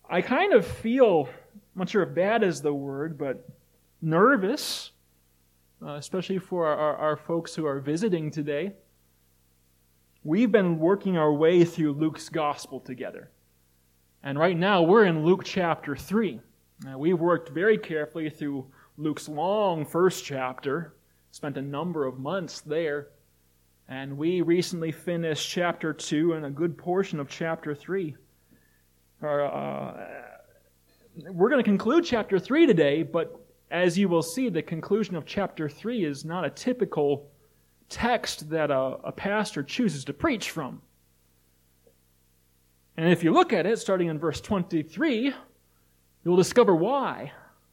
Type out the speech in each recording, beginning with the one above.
I kind of feel, I'm not sure if bad is the word, but nervous, especially for our folks who are visiting today. We've been working our way through Luke's gospel together. And right now we're in Luke chapter 3. We've worked very carefully through Luke's long first chapter, spent a number of months there, and we recently finished chapter 2 and a good portion of chapter 3. We're going to conclude chapter 3 today, but as you will see, the conclusion of chapter 3 is not a typical text that a pastor chooses to preach from. And if you look at it, starting in verse 23, you'll discover why.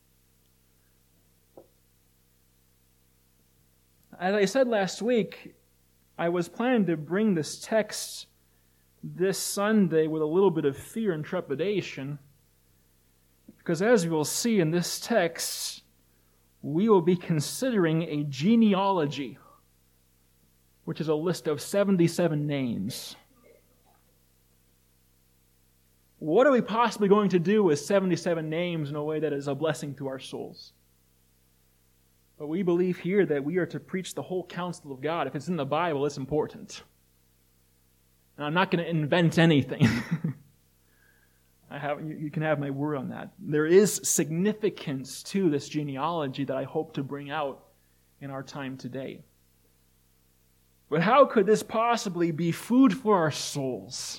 As I said last week, I was planning to bring this text this Sunday with a little bit of fear and trepidation, because as you will see in this text, we will be considering a genealogy, which is a list of 77 names. What are we possibly going to do with 77 names in a way that is a blessing to our souls? But we believe here that we are to preach the whole counsel of God. If it's in the Bible, it's important. And I'm not going to invent anything. You can have my word on that. There is significance to this genealogy that I hope to bring out in our time today. But how could this possibly be food for our souls?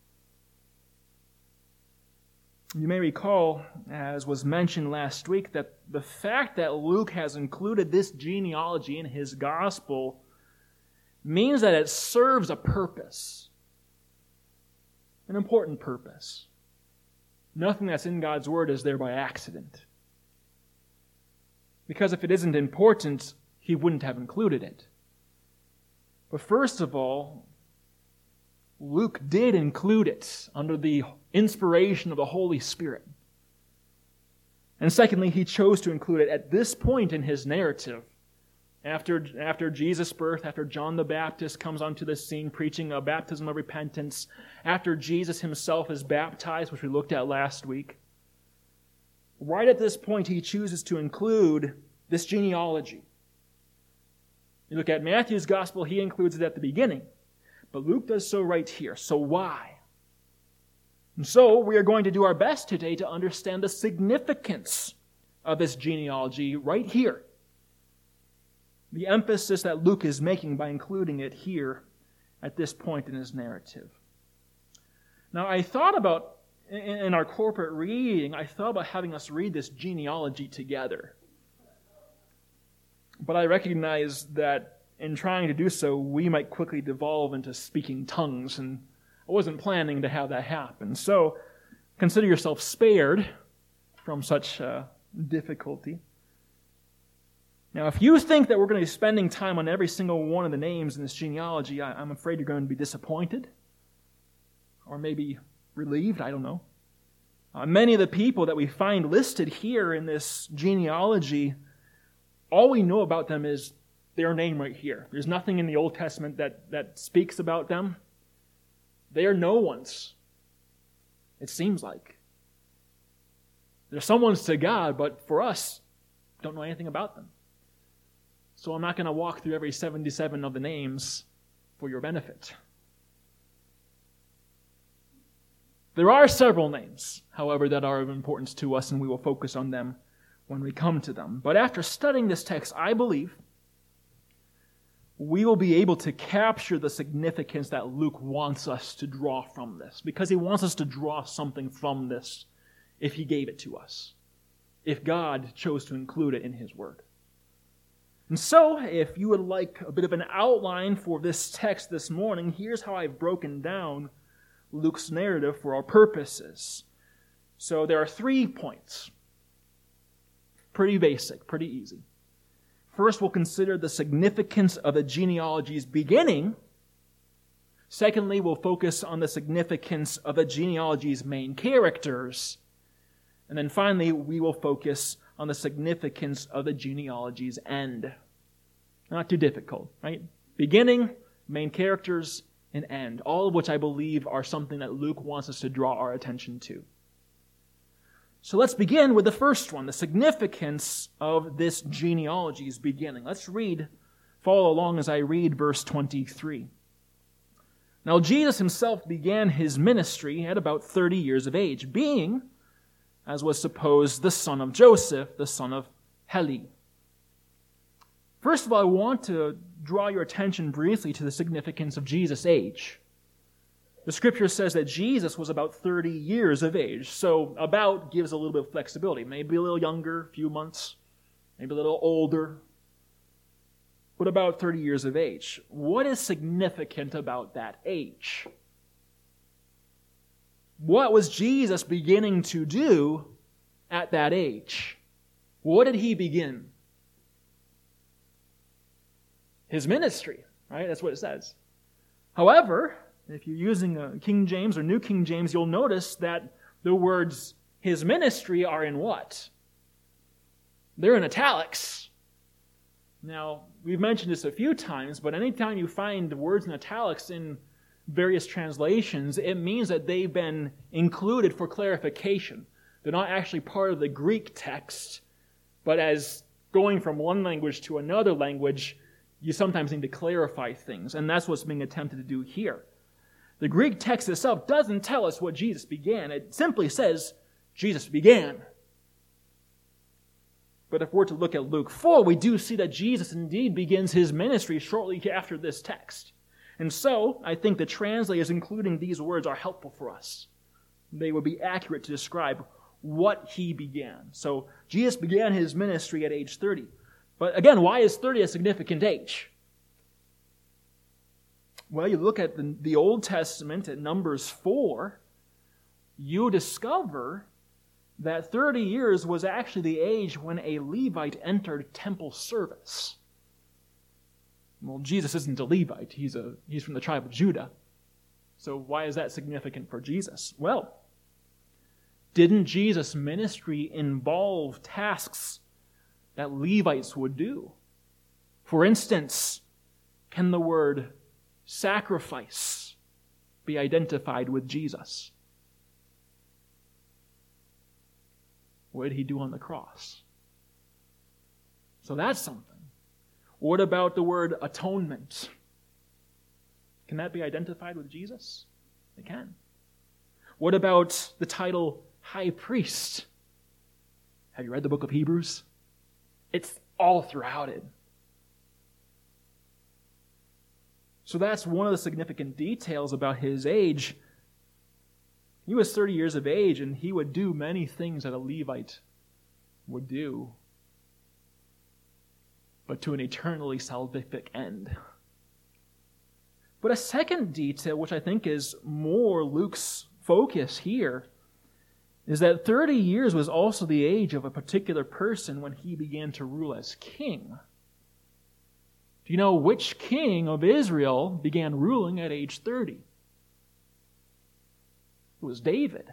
You may recall, as was mentioned last week, that the fact that Luke has included this genealogy in his gospel means that it serves a purpose, an important purpose. Nothing that's in God's Word is there by accident. Because if it isn't important, He wouldn't have included it. But first of all, Luke did include it under the inspiration of the Holy Spirit. And secondly, he chose to include it at this point in his narrative. After Jesus' birth, after John the Baptist comes onto the scene preaching a baptism of repentance, after Jesus himself is baptized, which we looked at last week, right at this point he chooses to include this genealogy. You look at Matthew's gospel, he includes it at the beginning. But Luke does so right here. So why? And so we are going to do our best today to understand the significance of this genealogy right here. The emphasis that Luke is making by including it here at this point in his narrative. Now I thought about, in our corporate reading, I thought about having us read this genealogy together. But I recognize that in trying to do so, we might quickly devolve into speaking tongues, and I wasn't planning to have that happen. So consider yourself spared from such difficulty. Now, if you think that we're going to be spending time on every single one of the names in this genealogy, I'm afraid you're going to be disappointed, or maybe relieved, I don't know. Many of the people that we find listed here in this genealogy, all we know about them is their name right here. There's nothing in the Old Testament that speaks about them. They are no ones, it seems like. They're someone's to God, but for us, don't know anything about them. So I'm not going to walk through every 77 of the names for your benefit. There are several names, however, that are of importance to us, and we will focus on them when we come to them. But after studying this text, I believe we will be able to capture the significance that Luke wants us to draw from this, because he wants us to draw something from this if he gave it to us, if God chose to include it in his word. And so, if you would like a bit of an outline for this text this morning, here's how I've broken down Luke's narrative for our purposes. So there are 3 points. Pretty basic, pretty easy. First, we'll consider the significance of the genealogy's beginning. Secondly, we'll focus on the significance of the genealogy's main characters. And then finally, we will focus on the significance of the genealogy's end. Not too difficult, right? Beginning, main characters, and end. All of which I believe are something that Luke wants us to draw our attention to. So let's begin with the first one, the significance of this genealogy's beginning. Let's follow along as I read verse 23. Now Jesus himself began his ministry at about 30 years of age, being, as was supposed, the son of Joseph, the son of Heli. First of all, I want to draw your attention briefly to the significance of Jesus' age. The scripture says that Jesus was about 30 years of age, so about gives a little bit of flexibility. Maybe a little younger, a few months, maybe a little older, but about 30 years of age. What is significant about that age? What was Jesus beginning to do at that age? What did he begin? His ministry, right? That's what it says. However, if you're using a King James or New King James, you'll notice that the words his ministry are in what? They're in italics. Now, we've mentioned this a few times, but anytime you find words in italics in various translations, it means that they've been included for clarification. They're not actually part of the Greek text, but as going from one language to another language, you sometimes need to clarify things, and that's what's being attempted to do here. The Greek text itself doesn't tell us what Jesus began. It simply says, Jesus began. But if we're to look at Luke 4, we do see that Jesus indeed begins his ministry shortly after this text. And so, I think the translators including these words are helpful for us. They would be accurate to describe what he began. So, Jesus began his ministry at age 30. But again, why is 30 a significant age? Well, you look at the Old Testament at Numbers 4, you discover that 30 years was actually the age when a Levite entered temple service. Well, Jesus isn't a Levite. He's from the tribe of Judah. So why is that significant for Jesus? Well, didn't Jesus' ministry involve tasks that Levites would do? For instance, can the word sacrifice be identified with Jesus? What did he do on the cross? So that's something. What about the word atonement? Can that be identified with Jesus? It can. What about the title high priest? Have you read the book of Hebrews? It's all throughout it. So that's one of the significant details about his age. He was 30 years of age, and he would do many things that a Levite would do, but to an eternally salvific end. But a second detail, which I think is more Luke's focus here, is that 30 years was also the age of a particular person when he began to rule as king. Do you know which king of Israel began ruling at age 30? It was David.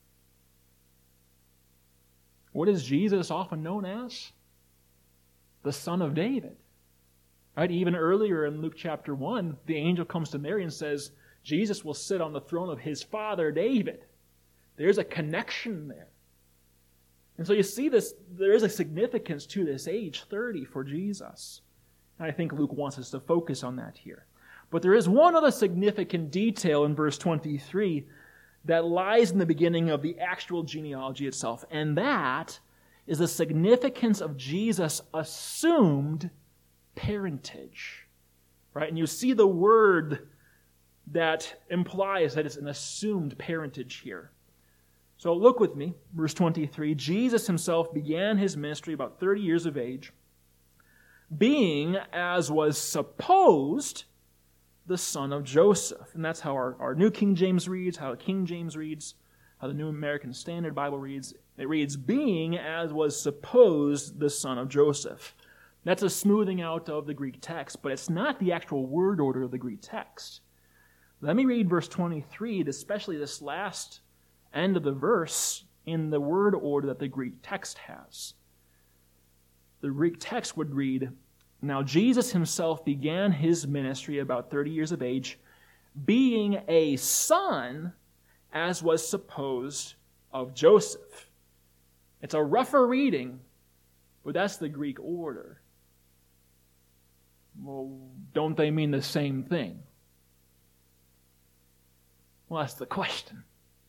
What is Jesus often known as? The Son of David. Right? Even earlier in Luke chapter 1, the angel comes to Mary and says, Jesus will sit on the throne of his father David. There's a connection there. And so you see this, there is a significance to this age 30 for Jesus. And I think Luke wants us to focus on that here. But there is one other significant detail in verse 23 that lies in the beginning of the actual genealogy itself, and that is the significance of Jesus' assumed parentage. Right? And you see the word that implies that it's an assumed parentage here. So look with me, verse 23. Jesus himself began his ministry about 30 years of age, being, as was supposed, the son of Joseph. And that's how our New King James reads, how King James reads, how the New American Standard Bible reads. It reads, being, as was supposed, the son of Joseph. That's a smoothing out of the Greek text, but it's not the actual word order of the Greek text. Let me read verse 23, especially this last end of the verse, in the word order that the Greek text has. The Greek text would read, now Jesus himself began his ministry about 30 years of age, being a son, as was supposed, of Joseph. It's a rougher reading, but that's the Greek order. Well, don't they mean the same thing? Well, that's the question.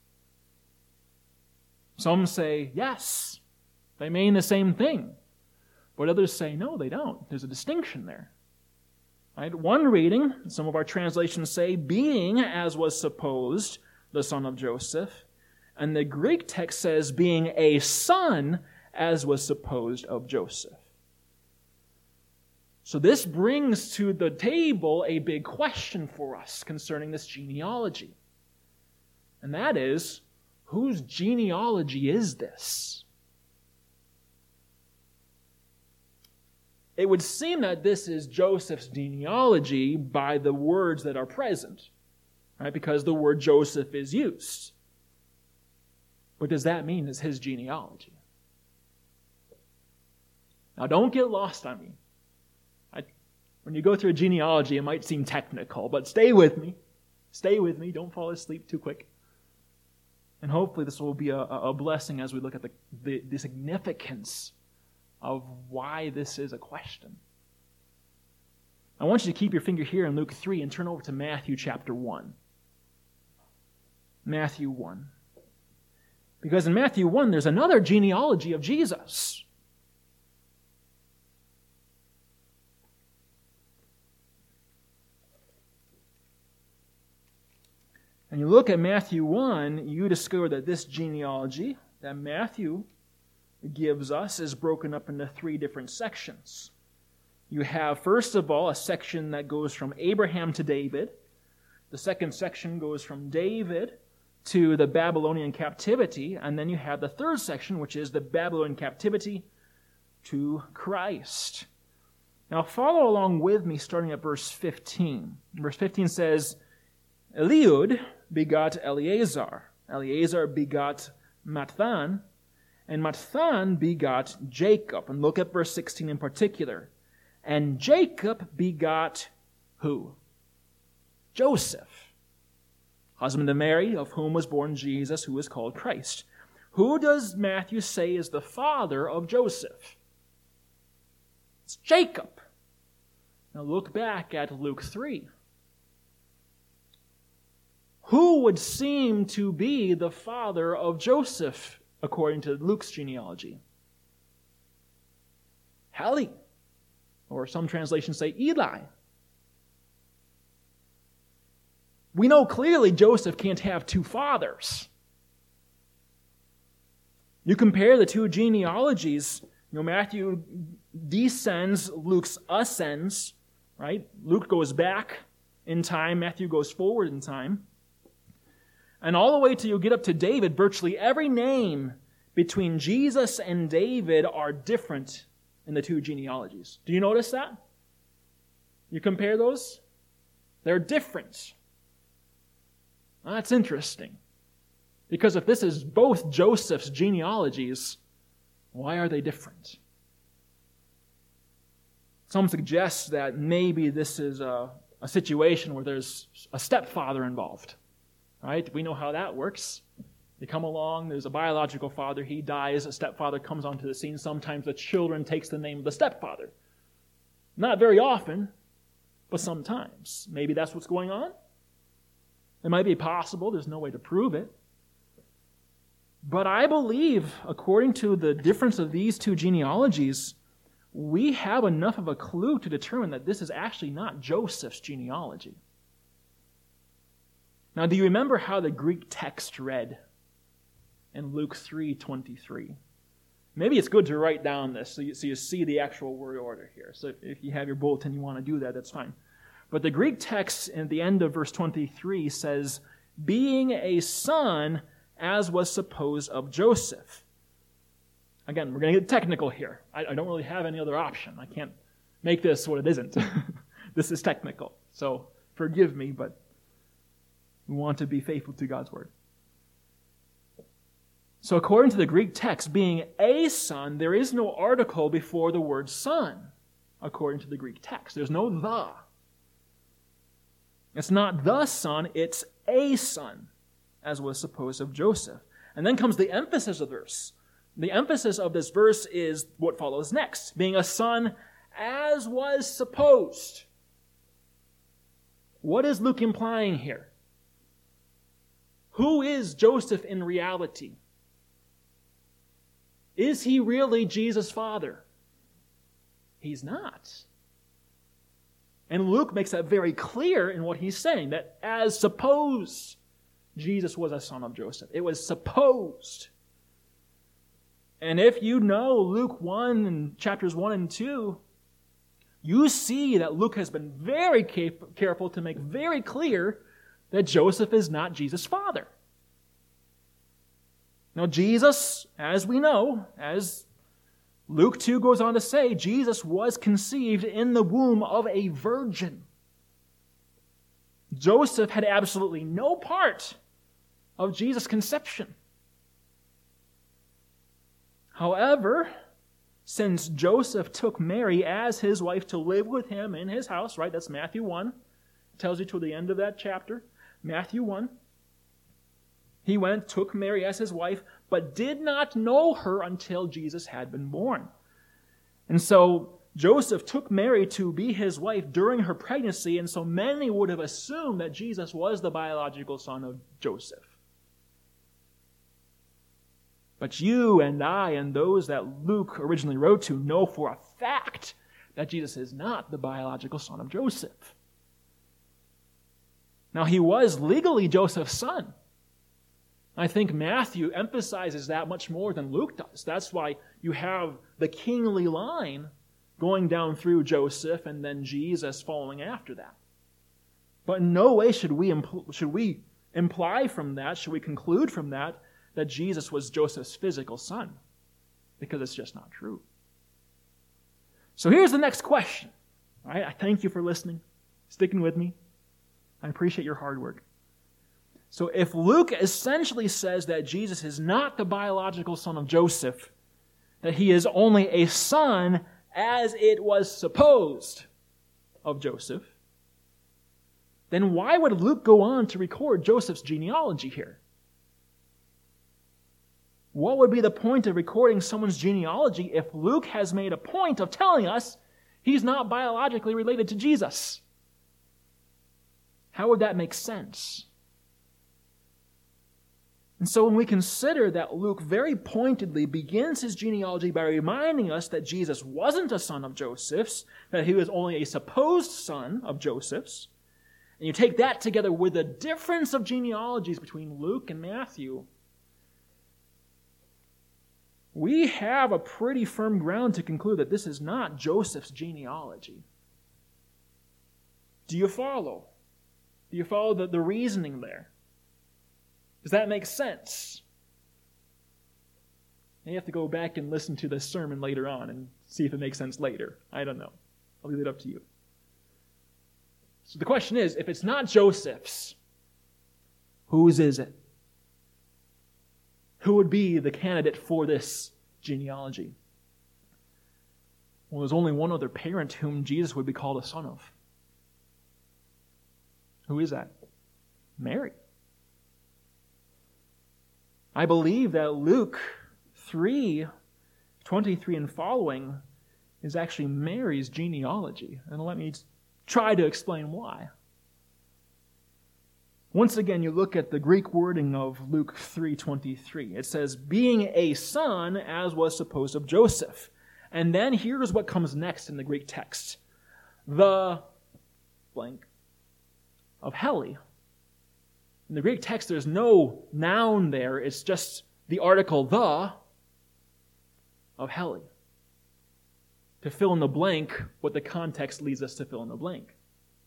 Some say, yes, they mean the same thing. But others say, no, they don't. There's a distinction there. Right? One reading, some of our translations say, being, as was supposed, the son of Joseph. And the Greek text says, being a son, as was supposed of Joseph. So this brings to the table a big question for us concerning this genealogy. And that is, whose genealogy is this? It would seem that this is Joseph's genealogy by the words that are present, right? Because the word Joseph is used. What does that mean is his genealogy? Now don't get lost on me. When you go through a genealogy, it might seem technical, but stay with me. Stay with me. Don't fall asleep too quick. And hopefully this will be a blessing as we look at the significance of why this is a question. I want you to keep your finger here in Luke 3 and turn over to Matthew chapter 1. Matthew 1. Because in Matthew 1, there's another genealogy of Jesus. And you look at Matthew 1, you discover that this genealogy that Matthew gives us is broken up into 3 different sections. You have, first of all, a section that goes from Abraham to David. The second section goes from David to the Babylonian captivity. And then you have the third section, which is the Babylonian captivity to Christ. Now follow along with me starting at verse 15. Verse 15 says, Eliud begot Eleazar. Eleazar begot Matthan. And Matthan begot Jacob. And look at verse 16 in particular. And Jacob begot who? Joseph, husband of Mary, of whom was born Jesus, who is called Christ. Who does Matthew say is the father of Joseph? It's Jacob. Now look back at Luke 3. Who would seem to be the father of Joseph according to Luke's genealogy? Heli, or some translations say Eli. We know clearly Joseph can't have 2 fathers. You compare the 2 genealogies, Matthew descends, Luke's ascends, right? Luke goes back in time, Matthew goes forward in time. And all the way till you get up to David, virtually every name between Jesus and David are different in the 2 genealogies. Do you notice that? You compare those? They're different. Well, that's interesting. Because if this is both Joseph's genealogies, why are they different? Some suggest that maybe this is a situation where there's a stepfather involved. Right? We know how that works. You come along, there's a biological father, he dies, a stepfather comes onto the scene. Sometimes the children takes the name of the stepfather. Not very often, but sometimes. Maybe that's what's going on. It might be possible, there's no way to prove it. But I believe, according to the difference of these 2 genealogies, we have enough of a clue to determine that this is actually not Joseph's genealogy. Now, do you remember how the Greek text read in Luke 3:23? Maybe it's good to write down this so you see the actual word order here. So if you have your bulletin, you want to do that, that's fine. But the Greek text at the end of verse 23 says, being a son as was supposed of Joseph. Again, we're going to get technical here. I don't really have any other option. I can't make this what it isn't. This is technical. So forgive me, but we want to be faithful to God's word. So according to the Greek text, being a son, there is no article before the word son, according to the Greek text. There's no the. It's not the son, it's a son, as was supposed of Joseph. And then comes the emphasis of the verse. The emphasis of this verse is what follows next, being a son as was supposed. What is Luke implying here? Who is Joseph in reality? Is he really Jesus' father? He's not. And Luke makes that very clear in what he's saying, that as supposed Jesus was a son of Joseph. It was supposed. And if you know Luke 1 and chapters 1 and 2, you see that Luke has been very careful to make very clear that Joseph is not Jesus' father. Now Jesus, as we know, as Luke 2 goes on to say, Jesus was conceived in the womb of a virgin. Joseph had absolutely no part of Jesus' conception. However, since Joseph took Mary as his wife to live with him in his house, right? That's Matthew 1. It tells you toward the end of that chapter. Matthew 1. He went, took Mary as his wife, but did not know her until Jesus had been born. And so Joseph took Mary to be his wife during her pregnancy, and so many would have assumed that Jesus was the biological son of Joseph. But you and I and those that Luke originally wrote to know for a fact that Jesus is not the biological son of Joseph. Now, he was legally Joseph's son. I think Matthew emphasizes that much more than Luke does. That's why you have the kingly line going down through Joseph and then Jesus following after that. But in no way should we imply from that, should we conclude from that Jesus was Joseph's physical son, because it's just not true. So here's the next question. All right, I thank you for listening, sticking with me. I appreciate your hard work. So if Luke essentially says that Jesus is not the biological son of Joseph, that he is only a son as it was supposed of Joseph, then why would Luke go on to record Joseph's genealogy here? What would be the point of recording someone's genealogy if Luke has made a point of telling us he's not biologically related to Jesus? How would that make sense? And so when we consider that Luke very pointedly begins his genealogy by reminding us that Jesus wasn't a son of Joseph's, that he was only a supposed son of Joseph's, and you take that together with the difference of genealogies between Luke and Matthew, we have a pretty firm ground to conclude that this is not Joseph's genealogy. Do you follow? Do you follow the reasoning there? Does that make sense? You have to go back and listen to this sermon later on and see if it makes sense later. I don't know. I'll leave it up to you. So the question is, if it's not Joseph's, whose is it? Who would be the candidate for this genealogy? Well, there's only one other parent whom Jesus would be called a son of. Who is that? Mary. I believe that Luke 3:23 and following is actually Mary's genealogy. And let me try to explain why. Once again, you look at the Greek wording of Luke 3:23. It says, being a son as was supposed of Joseph. And then here's what comes next in the Greek text. The blank of Heli. In the Greek text, there's no noun there. It's just the article the of Heli. To fill in the blank what the context leads us to fill in the blank.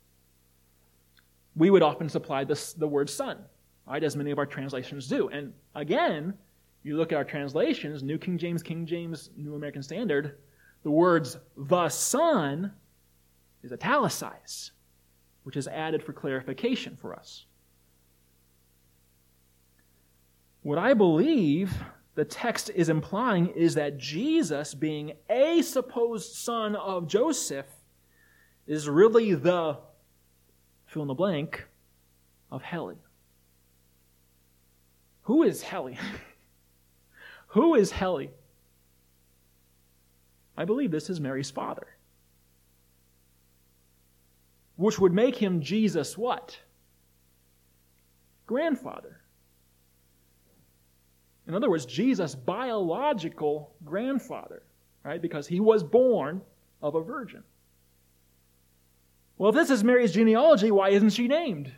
We would often supply the word son, right, as many of our translations do. And again, you look at our translations, New King James, New American Standard, the words the son is italicized, which is added for clarification for us. What I believe the text is implying is that Jesus, being a supposed son of Joseph, is really the fill in the blank of Heli. Who is Heli? Who is Heli? I believe this is Mary's father. Which would make him Jesus' what? Grandfather. In other words, Jesus' biological grandfather, right? Because he was born of a virgin. Well, if this is Mary's genealogy, why isn't she named?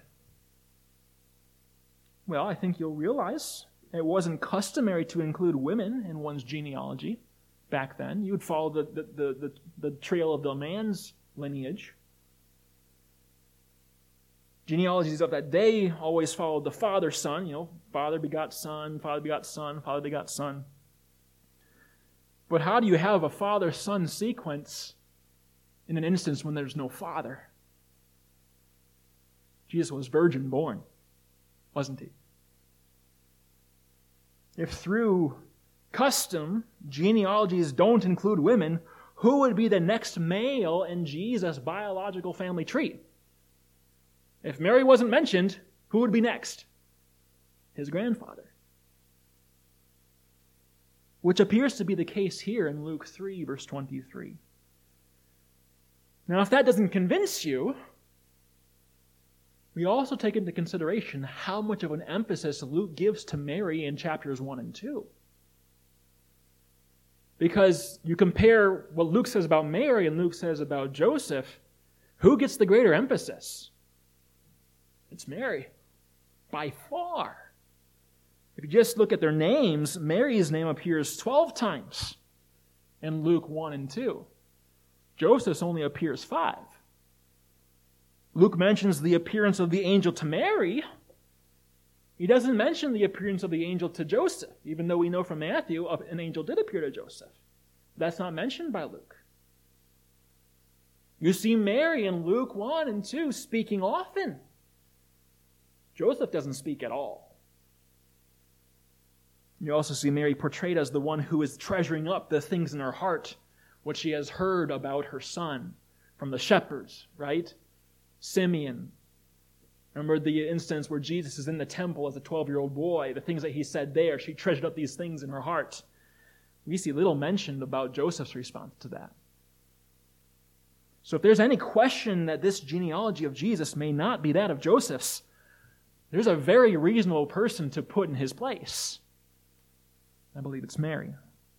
Well, I think you'll realize it wasn't customary to include women in one's genealogy back then. You would follow the trail of the man's lineage. Genealogies of that day always followed the father-son, father begot son, father begot son, father begot son. But how do you have a father-son sequence in an instance when there's no father? Jesus was virgin born, wasn't he? If through custom genealogies don't include women, who would be the next male in Jesus' biological family tree? If Mary wasn't mentioned, who would be next? His grandfather. Which appears to be the case here in Luke 3, verse 23. Now, if that doesn't convince you, we also take into consideration how much of an emphasis Luke gives to Mary in chapters 1 and 2. Because you compare what Luke says about Mary and Luke says about Joseph, who gets the greater emphasis? It's Mary, by far. If you just look at their names, Mary's name appears 12 times in Luke 1 and 2. Joseph's only appears 5. Luke mentions the appearance of the angel to Mary. He doesn't mention the appearance of the angel to Joseph, even though we know from Matthew an angel did appear to Joseph. That's not mentioned by Luke. You see Mary in Luke 1 and 2 speaking often. Joseph doesn't speak at all. You also see Mary portrayed as the one who is treasuring up the things in her heart, what she has heard about her son from the shepherds, right? Simeon. Remember the instance where Jesus is in the temple as a 12-year-old boy, the things that he said there, she treasured up these things in her heart. We see little mentioned about Joseph's response to that. So if there's any question that this genealogy of Jesus may not be that of Joseph's, there's a very reasonable person to put in his place. I believe it's Mary.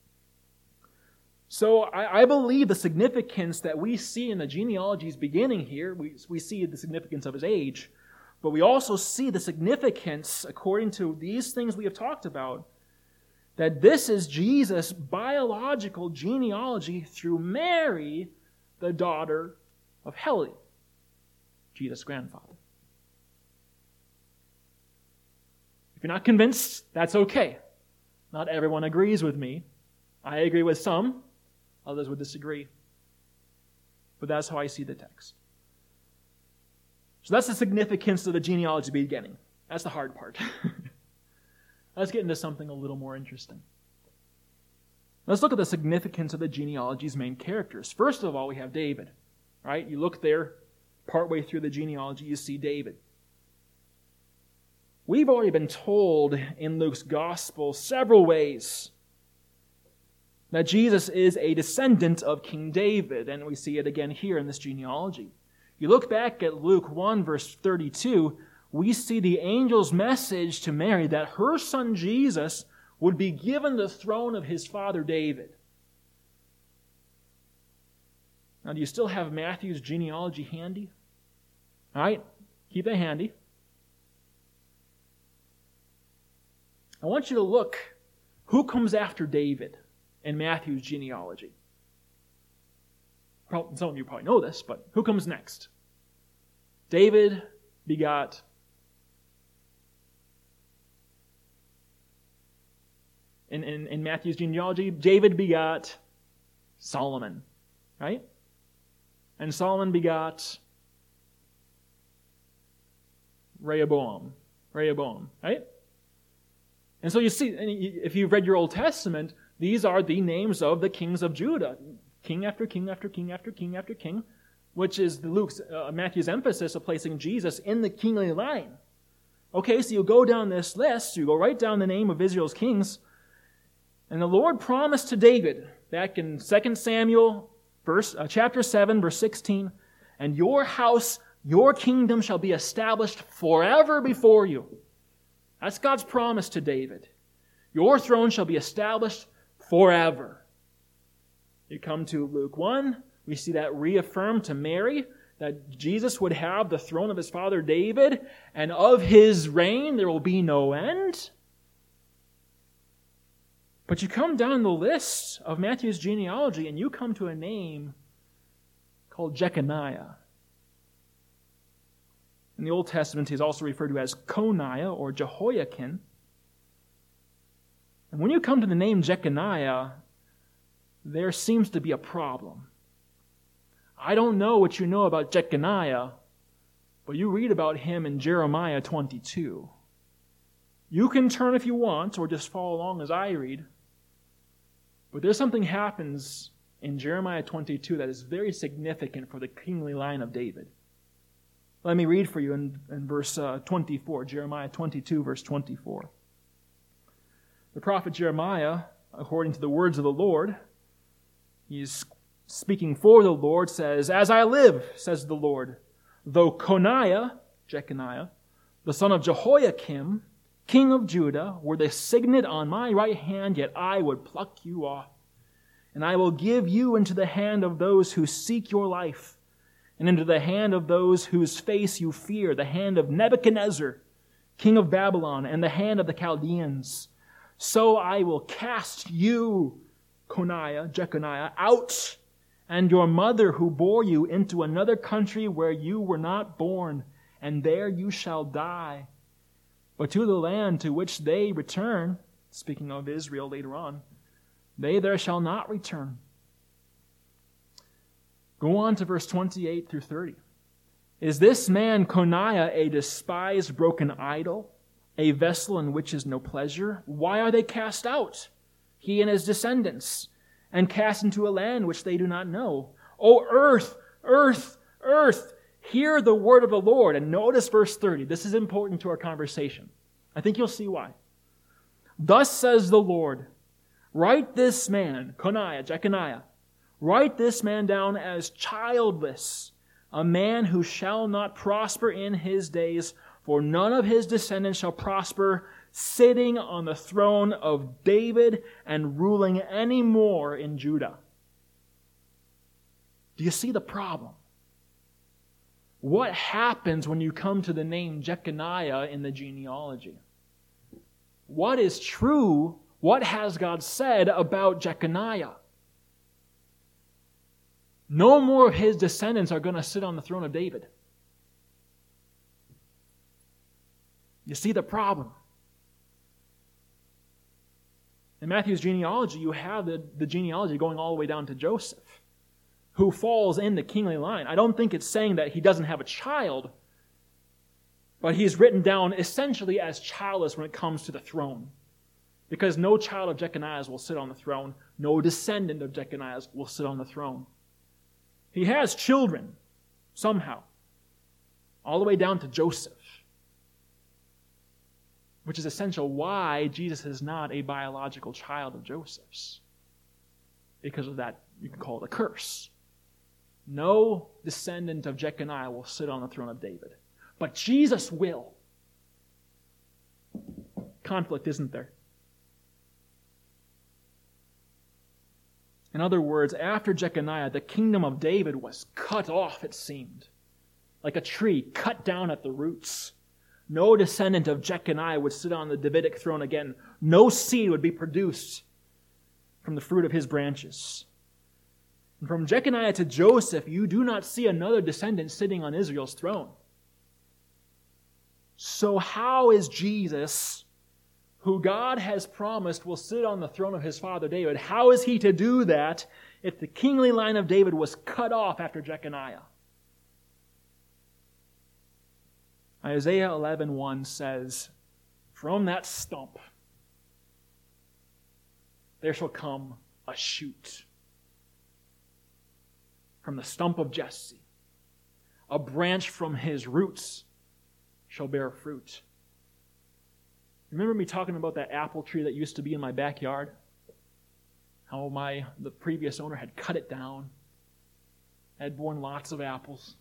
So I believe the significance that we see in the genealogy's beginning here, we see the significance of his age, but we also see the significance, according to these things we have talked about, that this is Jesus' biological genealogy through Mary, the daughter of Heli, Jesus' grandfather. If you're not convinced, that's okay. Not everyone agrees with me. I agree with some. Others would disagree. But that's how I see the text. So that's the significance of the genealogy beginning. That's the hard part. Let's get into something a little more interesting. Let's look at the significance of the genealogy's main characters. First of all, we have David. Right? You look there, partway through the genealogy, you see David. We've already been told in Luke's gospel several ways that Jesus is a descendant of King David, and we see it again here in this genealogy. You look back at Luke 1, verse 32, we see the angel's message to Mary that her son Jesus would be given the throne of his father David. Now, do you still have Matthew's genealogy handy? All right, keep that handy. I want you to look who comes after David in Matthew's genealogy. Some of you probably know this, but who comes next? David begot in Matthew's genealogy, David begot Solomon, right? And Solomon begot Rehoboam, right? And so you see, if you've read your Old Testament, these are the names of the kings of Judah. King after king after king after king after king, which is Matthew's emphasis of placing Jesus in the kingly line. Okay, so you go down this list, you go right down the name of Israel's kings, and the Lord promised to David back in 2 Samuel chapter 7, verse 16, and your house, your kingdom shall be established forever before you. That's God's promise to David. Your throne shall be established forever. You come to Luke 1, we see that reaffirmed to Mary, that Jesus would have the throne of his father David, and of his reign there will be no end. But you come down the list of Matthew's genealogy, and you come to a name called Jeconiah. In the Old Testament, he's also referred to as Coniah or Jehoiakim. And when you come to the name Jeconiah, there seems to be a problem. I don't know what you know about Jeconiah, but you read about him in Jeremiah 22. You can turn if you want, or just follow along as I read. But there's something happens in Jeremiah 22 that is very significant for the kingly line of David. Let me read for you in verse 24, Jeremiah 22, verse 24. The prophet Jeremiah, according to the words of the Lord, he's speaking for the Lord, says, "As I live, says the Lord, though Jeconiah, the son of Jehoiakim, king of Judah, were the signet on my right hand, yet I would pluck you off. And I will give you into the hand of those who seek your life, and into the hand of those whose face you fear, the hand of Nebuchadnezzar, king of Babylon, and the hand of the Chaldeans. So I will cast you, Jeconiah, out, and your mother who bore you into another country where you were not born, and there you shall die. But to the land to which they return," speaking of Israel later on, "they there shall not return." Go on to verse 28 through 30. "Is this man Coniah a despised broken idol, a vessel in which is no pleasure? Why are they cast out, he and his descendants, and cast into a land which they do not know? O earth, earth, earth, hear the word of the Lord." And notice verse 30. This is important to our conversation. I think you'll see why. "Thus says the Lord, write this man," Jeconiah, "write this man down as childless, a man who shall not prosper in his days, for none of his descendants shall prosper, sitting on the throne of David and ruling any more in Judah." Do you see the problem? What happens when you come to the name Jeconiah in the genealogy? What is true? What has God said about Jeconiah? No more of his descendants are going to sit on the throne of David. You see the problem? In Matthew's genealogy, you have the genealogy going all the way down to Joseph, who falls in the kingly line. I don't think it's saying that he doesn't have a child, but he's written down essentially as childless when it comes to the throne. Because no child of Jeconiah's will sit on the throne. No descendant of Jeconiah's will sit on the throne. He has children, somehow, all the way down to Joseph, which is essential why Jesus is not a biological child of Joseph's. Because of that, you can call it a curse. No descendant of Jeconiah will sit on the throne of David. But Jesus will. Conflict, isn't there? In other words, after Jeconiah, the kingdom of David was cut off, it seemed, like a tree cut down at the roots. No descendant of Jeconiah would sit on the Davidic throne again. No seed would be produced from the fruit of his branches. And from Jeconiah to Joseph, you do not see another descendant sitting on Israel's throne. So how is Jesus, who God has promised will sit on the throne of his father David, how is he to do that if the kingly line of David was cut off after Jeconiah? Isaiah 11:1 says, "From that stump there shall come a shoot. From the stump of Jesse, a branch from his roots shall bear fruit." Remember me talking about that apple tree that used to be in my backyard? how the previous owner had cut it down, had borne lots of apples.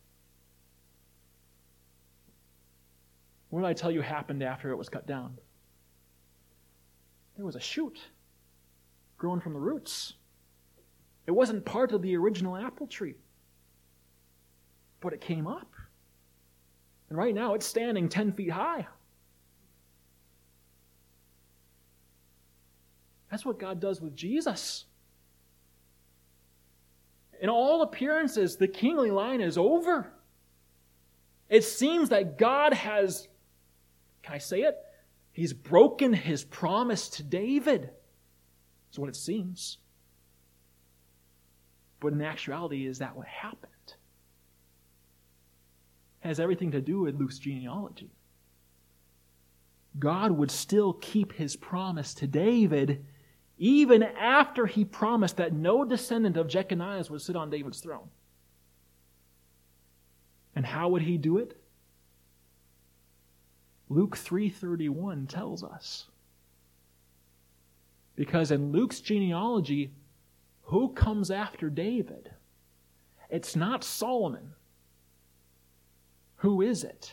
What did I tell you happened after it was cut down? There was a shoot growing from the roots. It wasn't part of the original apple tree, but it came up. And right now it's standing 10 feet high. That's what God does with Jesus. In all appearances, the kingly line is over. It seems that God has, can I say it? He's broken his promise to David. That's what it seems. But in actuality, is that what happened? It has everything to do with Luke's genealogy. God would still keep his promise to David even after he promised that no descendant of Jeconiah would sit on David's throne. And how would he do it? Luke 3:31 tells us. Because in Luke's genealogy, who comes after David? It's not Solomon. Who is it?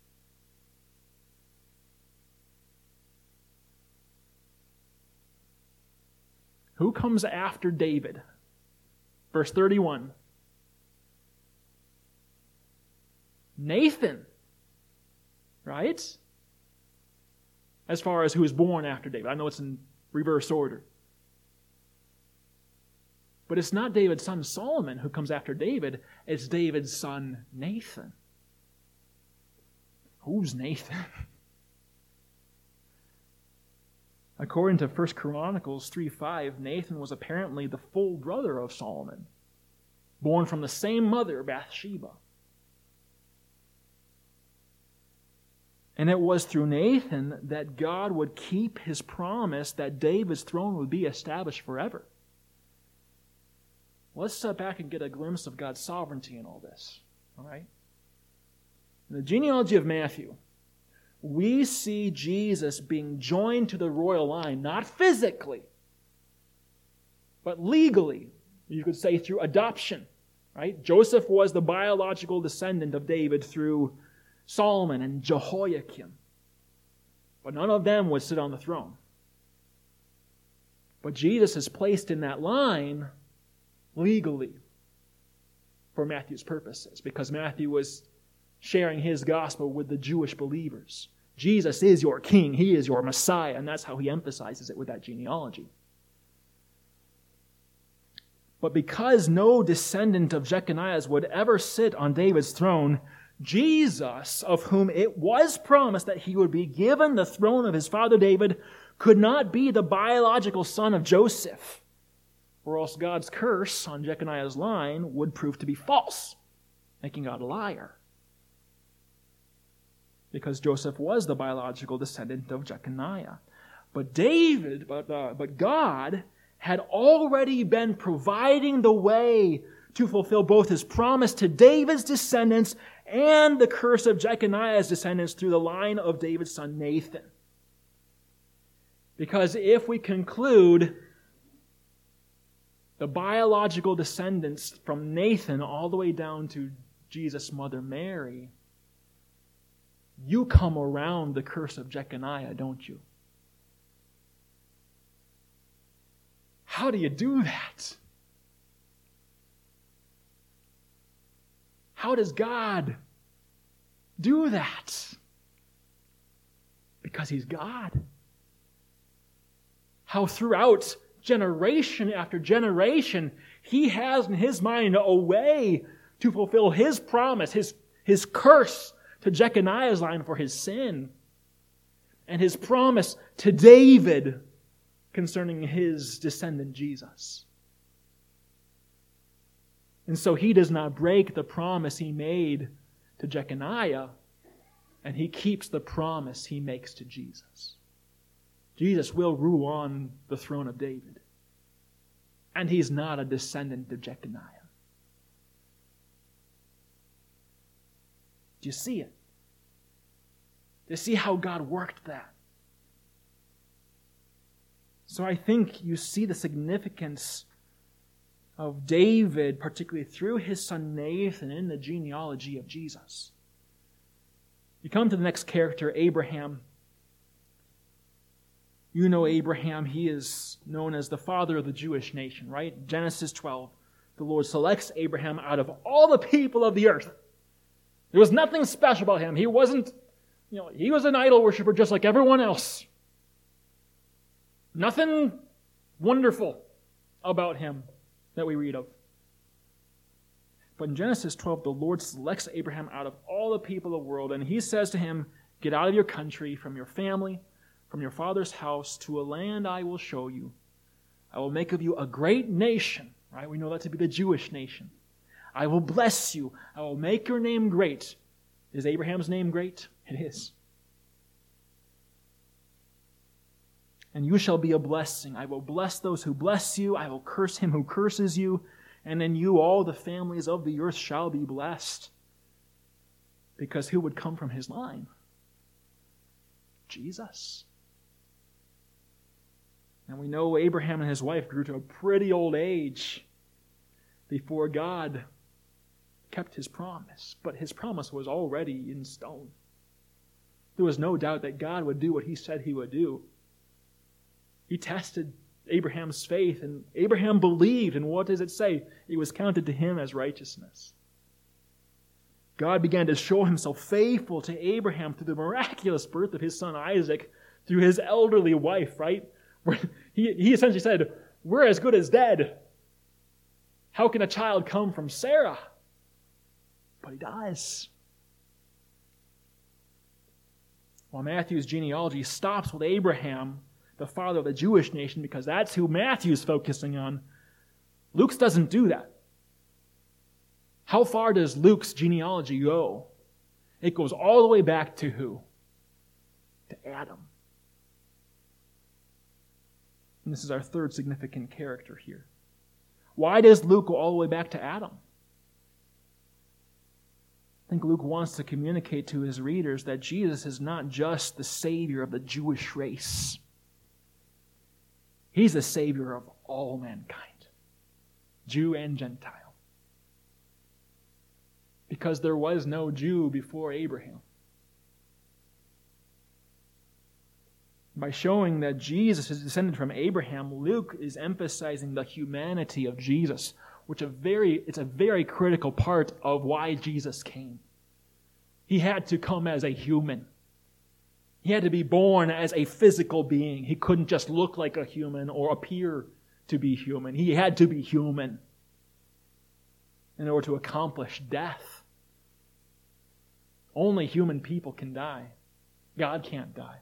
Who comes after David? Verse 31. Nathan. Right? As far as who is born after David. I know it's in reverse order. But it's not David's son Solomon who comes after David. It's David's son Nathan. Who's Nathan? According to 1 Chronicles 3:5, Nathan was apparently the full brother of Solomon, born from the same mother, Bathsheba. And it was through Nathan that God would keep his promise that David's throne would be established forever. Let's step back and get a glimpse of God's sovereignty in all this. All right? In the genealogy of Matthew, we see Jesus being joined to the royal line, not physically, but legally. You could say through adoption. Right? Joseph was the biological descendant of David through Solomon and Jehoiakim. But none of them would sit on the throne. But Jesus is placed in that line legally for Matthew's purposes, because Matthew was sharing his gospel with the Jewish believers. Jesus is your king. He is your Messiah, and that's how he emphasizes it with that genealogy. But because no descendant of Jeconiah would ever sit on David's throne, Jesus, of whom it was promised that he would be given the throne of his father David, could not be the biological son of Joseph, or else God's curse on Jeconiah's line would prove to be false, making God a liar. Because Joseph was the biological descendant of Jeconiah. But God had already been providing the way to fulfill both his promise to David's descendants and the curse of Jeconiah's descendants through the line of David's son Nathan. Because if we conclude the biological descendants from Nathan all the way down to Jesus' mother Mary, you come around the curse of Jeconiah, don't you? How do you do that? How does God do that? Because he's God. How throughout generation after generation, he has in his mind a way to fulfill his promise, his curse to Jeconiah's line for his sin, and his promise to David concerning his descendant Jesus. And so he does not break the promise he made to Jeconiah, and he keeps the promise he makes to Jesus. Jesus will rule on the throne of David, and he's not a descendant of Jeconiah. Do you see it? Do you see how God worked that? So I think you see the significance of David, particularly through his son Nathan, in the genealogy of Jesus. You come to the next character, Abraham. You know Abraham. He is known as the father of the Jewish nation, right? Genesis 12. The Lord selects Abraham out of all the people of the earth. There was nothing special about him. He wasn't, he was an idol worshiper just like everyone else. Nothing wonderful about him that we read of. But in Genesis 12, the Lord selects Abraham out of all the people of the world, and he says to him, get out of your country, from your family, from your father's house, to a land I will show you. I will make of you a great nation. Right? We know that to be the Jewish nation. I will bless you. I will make your name great. Is Abraham's name great? It is. And you shall be a blessing. I will bless those who bless you. I will curse him who curses you. And in you all the families of the earth shall be blessed. Because who would come from his line? Jesus. And we know Abraham and his wife grew to a pretty old age before God kept his promise. But his promise was already in stone. There was no doubt that God would do what he said he would do. He tested Abraham's faith, and Abraham believed, and what does it say? It was counted to him as righteousness. God began to show himself faithful to Abraham through the miraculous birth of his son Isaac, through his elderly wife, right? He essentially said, we're as good as dead. How can a child come from Sarah? But he does. While Matthew's genealogy stops with Abraham, the father of the Jewish nation, because that's who Matthew's focusing on, Luke's doesn't do that. How far does Luke's genealogy go? It goes all the way back to who? To Adam. And this is our third significant character here. Why does Luke go all the way back to Adam? I think Luke wants to communicate to his readers that Jesus is not just the Savior of the Jewish race. He's the Savior of all mankind, Jew and Gentile. Because there was no Jew before Abraham. By showing that Jesus is descended from Abraham, Luke is emphasizing the humanity of Jesus, which it's a very critical part of why Jesus came. He had to come as a human. He had to be born as a physical being. He couldn't just look like a human or appear to be human. He had to be human in order to accomplish death. Only human people can die. God can't die.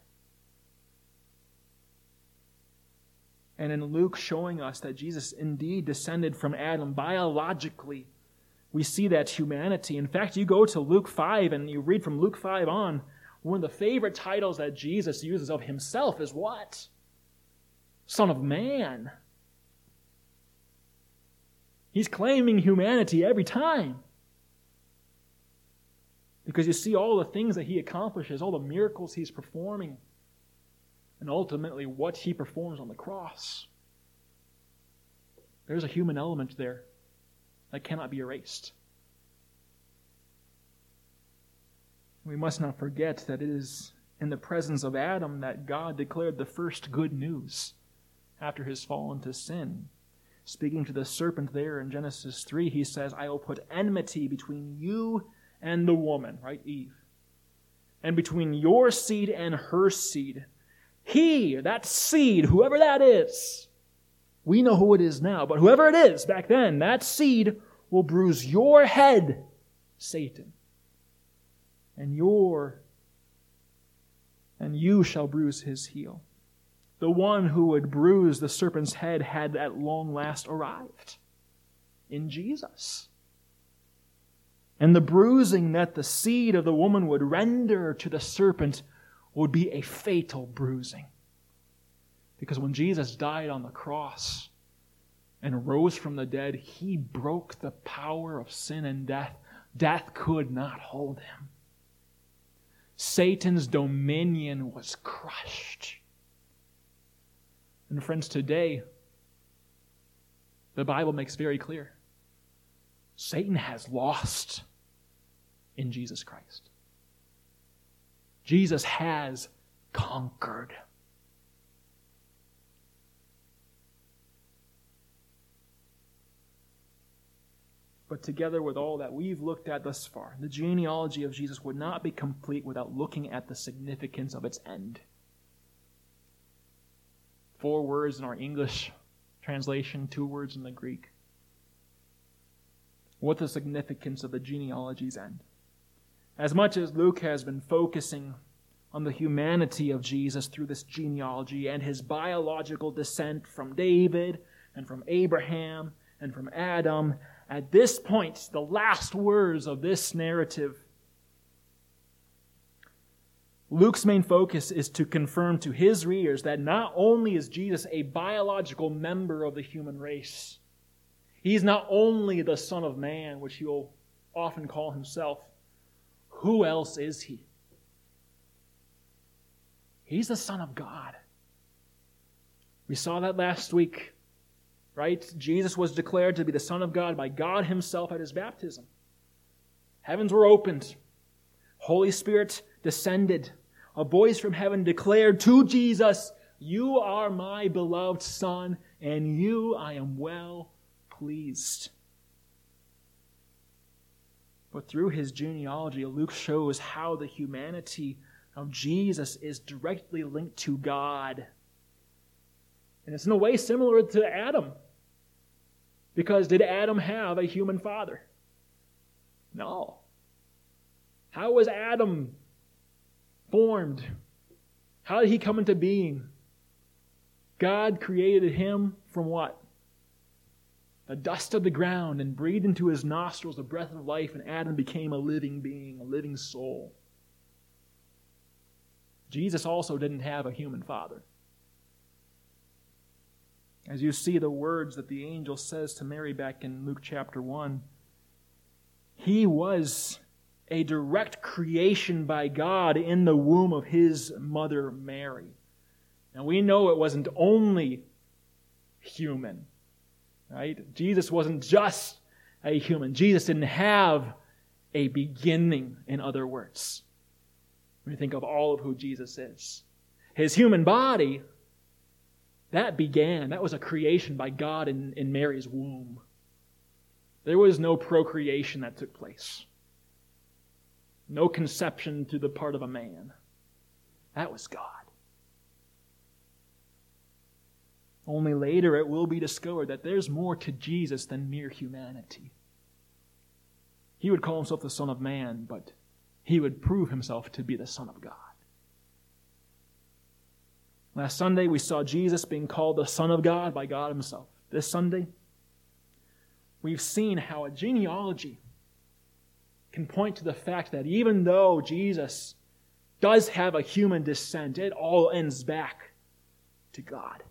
And in Luke showing us that Jesus indeed descended from Adam biologically, we see that humanity. In fact, you go to Luke 5 and you read from Luke 5 on, one of the favorite titles that Jesus uses of himself is what? Son of Man. He's claiming humanity every time. Because you see all the things that he accomplishes, all the miracles he's performing, and ultimately what he performs on the cross. There's a human element there that cannot be erased. We must not forget that it is in the presence of Adam that God declared the first good news after his fall into sin. Speaking to the serpent there in Genesis 3, he says, I will put enmity between you and the woman, right, Eve, and between your seed and her seed. He, that seed, whoever that is, we know who it is now, but whoever it is back then, that seed will bruise your head, Satan, and you shall bruise his heel. The one who would bruise the serpent's head had at long last arrived in Jesus. And the bruising that the seed of the woman would render to the serpent would be a fatal bruising. Because when Jesus died on the cross and rose from the dead, he broke the power of sin and death. Death could not hold him. Satan's dominion was crushed. And friends, today, the Bible makes very clear, Satan has lost in Jesus Christ. Jesus has conquered. But together with all that we've looked at thus far, the genealogy of Jesus would not be complete without looking at the significance of its end. 4 words in our English translation, 2 words in the Greek. What's the significance of the genealogy's end? As much as Luke has been focusing on the humanity of Jesus through this genealogy and his biological descent from David and from Abraham and from Adam, at this point, the last words of this narrative, Luke's main focus is to confirm to his readers that not only is Jesus a biological member of the human race, he's not only the Son of Man, which he will often call himself. Who else is he? He's the Son of God. We saw that last week, right? Jesus was declared to be the Son of God by God himself at his baptism. Heavens were opened. Holy Spirit descended. A voice from heaven declared to Jesus, "You are my beloved Son, and you I am well pleased." But through his genealogy, Luke shows how the humanity of Jesus is directly linked to God. And it's in a way similar to Adam. Because did Adam have a human father? No. How was Adam formed? How did he come into being? God created him from what? The dust of the ground, and breathed into his nostrils the breath of life, and Adam became a living being, a living soul. Jesus also didn't have a human father. As you see the words that the angel says to Mary back in Luke chapter 1, he was a direct creation by God in the womb of his mother Mary. Now we know it wasn't only human, right? Jesus wasn't just a human. Jesus didn't have a beginning, in other words. When you think of all of who Jesus is. His human body, that was a creation by God in Mary's womb. There was no procreation that took place. No conception to the part of a man. That was God. Only later it will be discovered that there's more to Jesus than mere humanity. He would call himself the Son of Man, but he would prove himself to be the Son of God. Last Sunday, we saw Jesus being called the Son of God by God himself. This Sunday, we've seen how a genealogy can point to the fact that even though Jesus does have a human descent, it all ends back to God.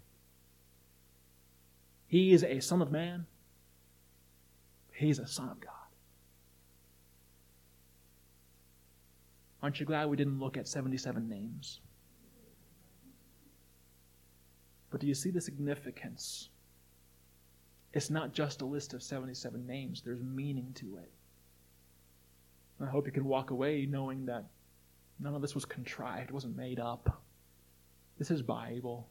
He is a Son of Man. He's a Son of God. Aren't you glad we didn't look at 77 names? But do you see the significance? It's not just a list of 77 names. There's meaning to it. I hope you can walk away knowing that none of this was contrived. It wasn't made up. This is Bible.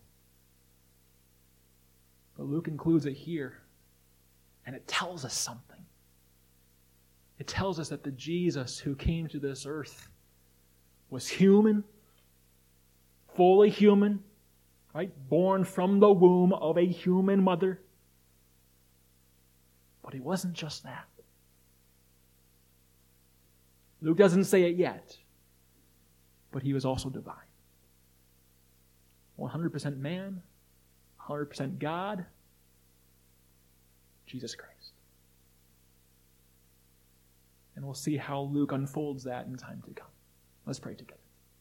But Luke includes it here. And it tells us something. It tells us that the Jesus who came to this earth was human, fully human, right? Born from the womb of a human mother. But he wasn't just that. Luke doesn't say it yet, but he was also divine. 100% man, 100% God, Jesus Christ. And we'll see how Luke unfolds that in time to come. Let's pray together.